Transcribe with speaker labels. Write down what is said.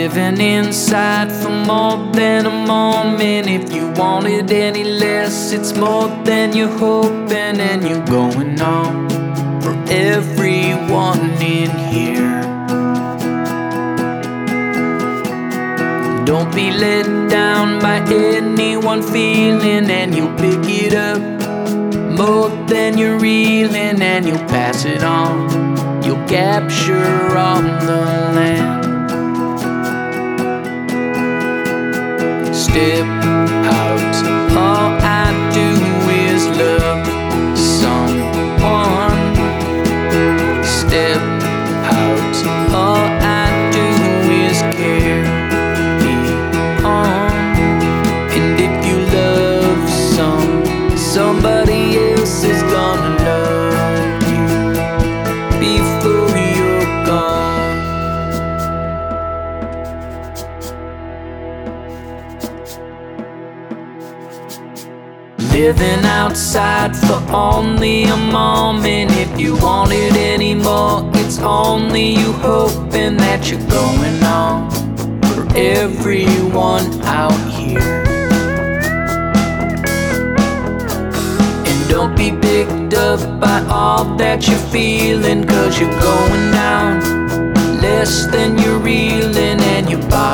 Speaker 1: living inside for more than a moment. If you want it any less, it's more than you're hoping, and you're going on for everyone in here. Don't be let down by anyone feeling, and you'll pick it up more than you're reeling, and you'll pass it on. You'll capture on the land. Step out, all I do is love someone. Step out, all I do is carry on. And if you love somebody else is gonna love you before you're gone. Living outside for only a moment. If you want it anymore, it's only you hoping that you're going on for everyone out here. And don't be picked up by all that you're feeling, 'cause you're going down less than you're reeling, and your body